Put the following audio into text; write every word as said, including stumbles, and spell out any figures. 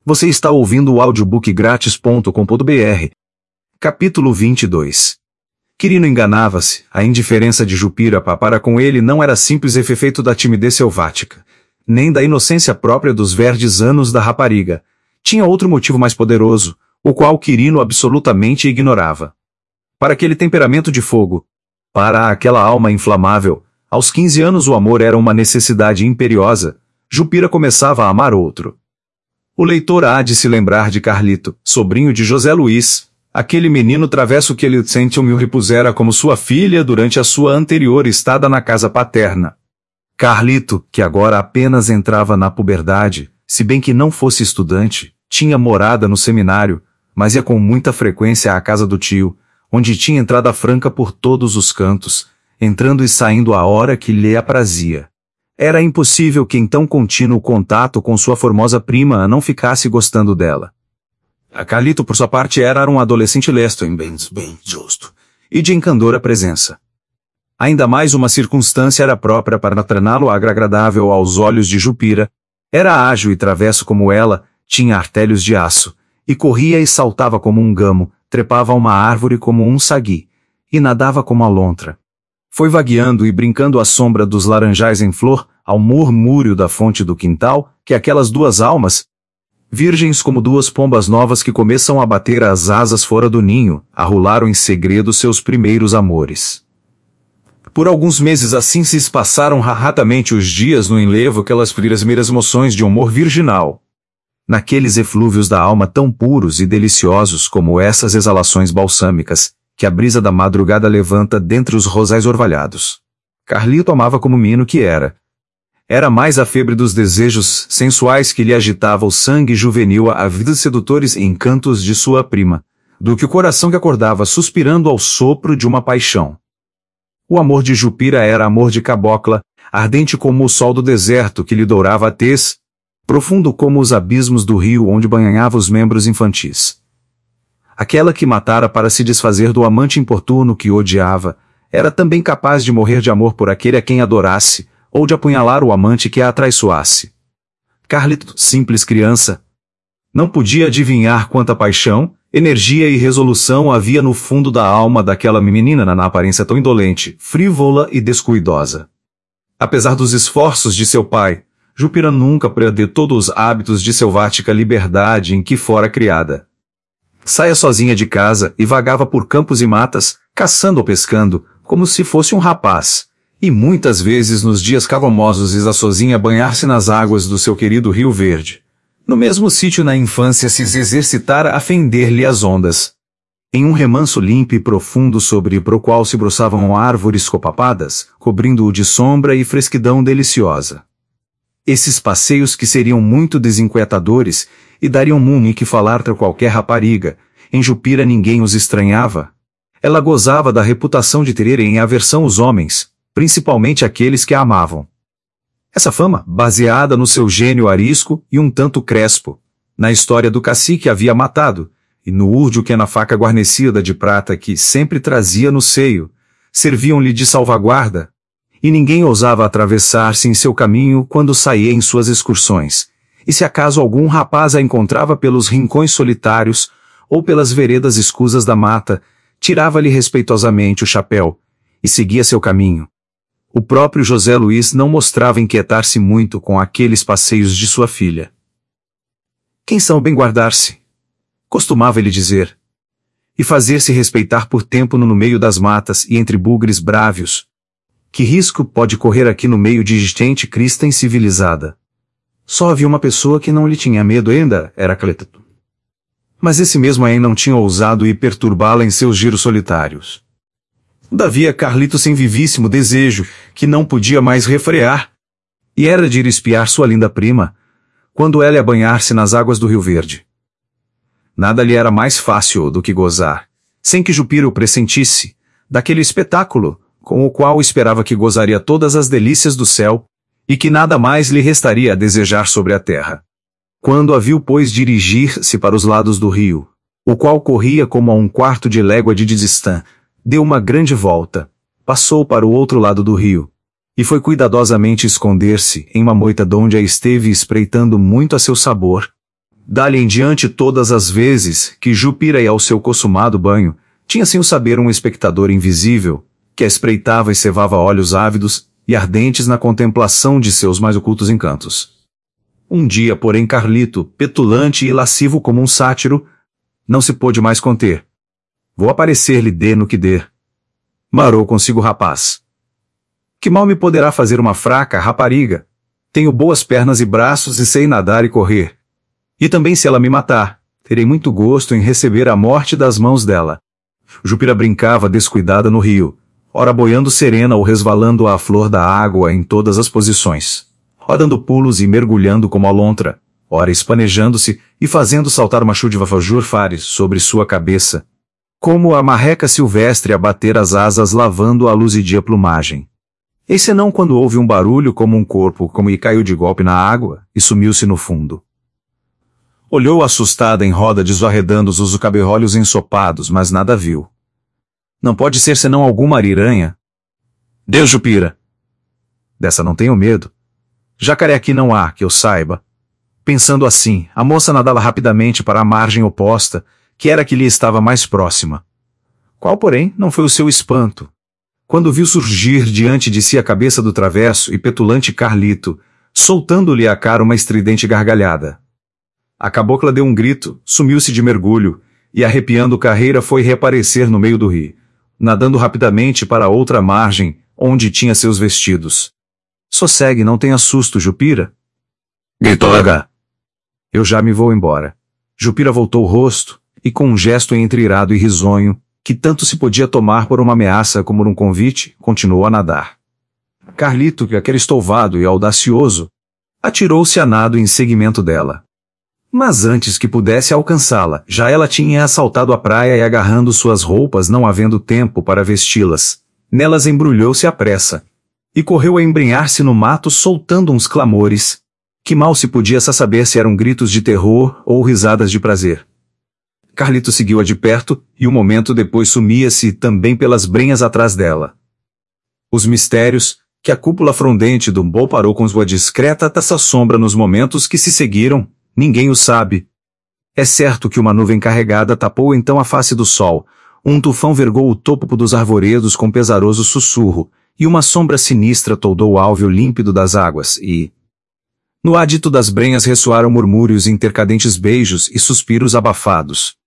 Você está ouvindo o audiobook grátis ponto com ponto br. Capítulo vinte e dois. Quirino enganava-se. A indiferença de Jupira para com ele não era simples efeito da timidez selvática, nem da inocência própria dos verdes anos da rapariga. Tinha outro motivo mais poderoso, o qual Quirino absolutamente ignorava. Para aquele temperamento de fogo, para aquela alma inflamável, aos quinze anos o amor era uma necessidade imperiosa. Jupira começava a amar outro. O leitor há de se lembrar de Carlito, sobrinho de José Luís, aquele menino travesso que ele sempre repusera como sua filha durante a sua anterior estada na casa paterna. Carlito, que agora apenas entrava na puberdade, se bem que não fosse estudante, tinha morada no seminário, mas ia com muita frequência à casa do tio, onde tinha entrada franca por todos os cantos, entrando e saindo a hora que lhe aprazia. Era impossível que em tão contínuo contato com sua formosa prima não ficasse gostando dela. A Carlito, por sua parte, era um adolescente lesto em bem, bem justo, e de encandora presença. Ainda mais uma circunstância era própria para torná-lo agradável aos olhos de Jupira. Era ágil e travesso como ela, tinha artelhos de aço, e corria e saltava como um gamo, trepava a uma árvore como um sagui, e nadava como a lontra. Foi vagueando e brincando à sombra dos laranjais em flor, ao murmúrio da fonte do quintal, que aquelas duas almas, virgens como duas pombas novas que começam a bater as asas fora do ninho, arrolaram em segredo seus primeiros amores. Por alguns meses assim se passaram rapidamente os dias no enlevo aquelas primeiras emoções de humor virginal. Naqueles eflúvios da alma tão puros e deliciosos como essas exalações balsâmicas, que a brisa da madrugada levanta dentre os rosais orvalhados. Carlito amava como menino que era. Era mais a febre dos desejos sensuais que lhe agitava o sangue juvenil a vida sedutores encantos de sua prima, do que o coração que acordava suspirando ao sopro de uma paixão. O amor de Jupira era amor de cabocla, ardente como o sol do deserto que lhe dourava a tez, profundo como os abismos do rio onde banhava os membros infantis. Aquela que matara para se desfazer do amante importuno que odiava, era também capaz de morrer de amor por aquele a quem adorasse, ou de apunhalar o amante que a atraiçoasse. Carlito, simples criança, não podia adivinhar quanta paixão, energia e resolução havia no fundo da alma daquela menina na aparência tão indolente, frívola e descuidosa. Apesar dos esforços de seu pai, Jupira nunca perdeu todos os hábitos de selvática liberdade em que fora criada. Saia sozinha de casa e vagava por campos e matas, caçando ou pescando, como se fosse um rapaz, e muitas vezes nos dias calmosos ia sozinha banhar-se nas águas do seu querido Rio Verde. No mesmo sítio na infância se exercitara a fender-lhe as ondas. Em um remanso limpo e profundo sobre pro qual se broçavam árvores copapadas, cobrindo-o de sombra e fresquidão deliciosa. Esses passeios que seriam muito desinquietadores, e dariam mundo em que falar para qualquer rapariga, em Jupira ninguém os estranhava. Ela gozava da reputação de ter em aversão os homens, principalmente aqueles que a amavam. Essa fama, baseada no seu gênio arisco e um tanto crespo, na história do cacique que havia matado, e no úrdio que na faca guarnecida de prata que sempre trazia no seio, serviam-lhe de salvaguarda, e ninguém ousava atravessar-se em seu caminho quando saía em suas excursões, e se acaso algum rapaz a encontrava pelos rincões solitários, ou pelas veredas escusas da mata, tirava-lhe respeitosamente o chapéu, e seguia seu caminho. O próprio José Luís não mostrava inquietar-se muito com aqueles passeios de sua filha. Quem são bem guardar-se? Costumava ele dizer. E fazer-se respeitar por tempo no meio das matas e entre bugres brávios. Que risco pode correr aqui no meio de gente cristã e civilizada? Só havia uma pessoa que não lhe tinha medo ainda, era Carlito. Mas esse mesmo ainda não tinha ousado ir perturbá-la em seus giros solitários. Todavia Carlito sem vivíssimo desejo, que não podia mais refrear, e era de ir espiar sua linda prima, quando ela ia banhar-se nas águas do Rio Verde. Nada lhe era mais fácil do que gozar, sem que Jupira o pressentisse, daquele espetáculo, com o qual esperava que gozaria todas as delícias do céu, e que nada mais lhe restaria a desejar sobre a terra. Quando a viu, pois, dirigir-se para os lados do rio, o qual corria como a um quarto de légua de distância, deu uma grande volta, passou para o outro lado do rio, e foi cuidadosamente esconder-se em uma moita donde a esteve espreitando muito a seu sabor, Dali em diante, todas as vezes que Jupira ia ao seu consumado banho, tinha sem o saber um espectador invisível, que a espreitava e cevava olhos ávidos e ardentes na contemplação de seus mais ocultos encantos. Um dia, porém, Carlito, petulante e lascivo como um sátiro, não se pôde mais conter. Vou aparecer-lhe dê no que dê. Marou consigo o rapaz. Que mal me poderá fazer uma fraca rapariga? Tenho boas pernas e braços e sei nadar e correr. E também se ela me matar, terei muito gosto em receber a morte das mãos dela. Jupira brincava descuidada no rio, ora boiando serena ou resvalando à flor da água em todas as posições, ora dando pulos e mergulhando como a lontra, ora espanejando-se e fazendo saltar uma chuva fajurfares sobre sua cabeça, como a marreca silvestre a bater as asas lavando a luzidia plumagem. Eis senão quando houve um barulho como um corpo como e caiu de golpe na água e sumiu-se no fundo. Olhou assustada em roda desarredando os cabeolhos ensopados, mas nada viu. Não pode ser senão alguma ariranha. Deus, Jupira! Dessa não tenho medo. Jacaré aqui não há, que eu saiba. Pensando assim, a moça nadava rapidamente para a margem oposta, que era a que lhe estava mais próxima. Qual, porém, não foi o seu espanto, quando viu surgir diante de si a cabeça do travesso e petulante Carlito, soltando-lhe à cara uma estridente gargalhada. A cabocla deu um grito, sumiu-se de mergulho, e arrepiando carreira foi reaparecer no meio do rio, nadando rapidamente para outra margem, onde tinha seus vestidos. Sossegue, não tenha susto, Jupira. Gritou H. Eu já me vou embora. Jupira voltou o rosto, e com um gesto entre irado e risonho, que tanto se podia tomar por uma ameaça como por um convite, continuou a nadar. Carlito, que aquele estouvado e audacioso, atirou-se a nado em seguimento dela. Mas antes que pudesse alcançá-la, já ela tinha assaltado a praia e agarrando suas roupas não havendo tempo para vesti-las, nelas embrulhou-se à pressa, e correu a embrenhar-se no mato soltando uns clamores, que mal se podia saber se eram gritos de terror ou risadas de prazer. Carlito seguiu-a de perto, e um momento depois sumia-se também pelas brenhas atrás dela. Os mistérios, que a cúpula frondente do Mbô parou com sua discreta taça sombra nos momentos que se seguiram, ninguém o sabe. É certo que uma nuvem carregada tapou então a face do sol, um tufão vergou o topo dos arvoredos com pesaroso sussurro, e uma sombra sinistra toldou o álveo límpido das águas, e... no ádito das brenhas ressoaram murmúrios intercadentes beijos e suspiros abafados.